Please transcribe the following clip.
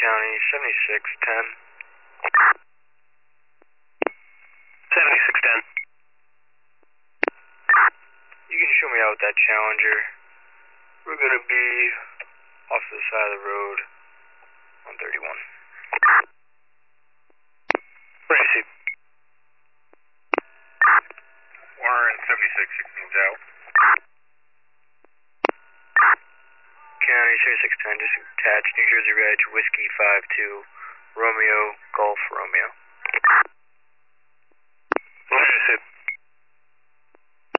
County, 7610. 7610. You can show me out with that Challenger. We're gonna be off to the side of the road, 131. Where is he? Warren 7616's out. County, 7610, just attached New Jersey Reg, Whiskey 52, Romeo, Golf, Romeo.